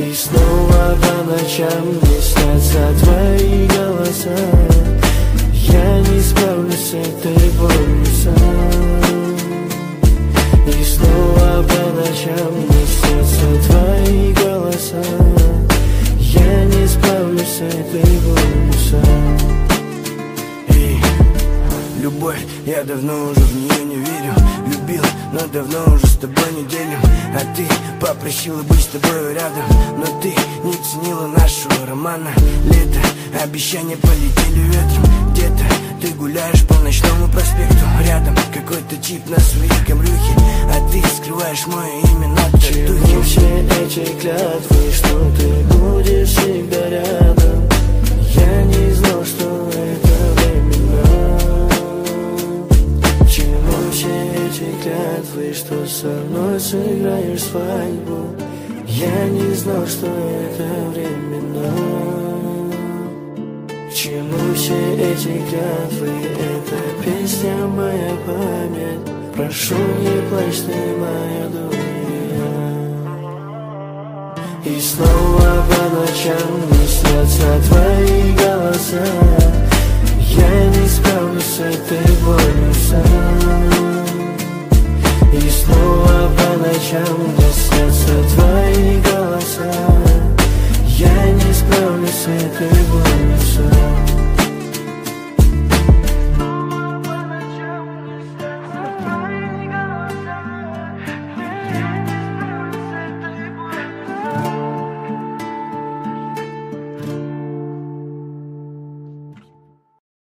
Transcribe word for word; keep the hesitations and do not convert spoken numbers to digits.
И снова по ночам мне снятся твои голоса. Я не справлюсь с этой болью сам. И снова по ночам мне снятся твои голоса. Я не справлюсь с этой болью сам. Эй, любовь, я давно уже в нее не верю. Любил, но давно уже с тобой не делим. А ты попросила быть с тобой рядом, но ты не ценила нашего романа. Лето, обещания полетели ветром. Где-то ты гуляешь по ночному проспекту. Рядом какой-то тип на своей камрюхе, а ты скрываешь мое имя на татухе. Все эти клятвы, что ты будешь всегда рядом. Я не знал, что это временно. Чему все эти клятвы, что со мной сыграешь свадьбу? Я не знал, что это временно. К чему все эти клятвы? Это песня моя память. Прошу, не плачь ты, моя дуня. И снова по ночам мне снятся твои голоса.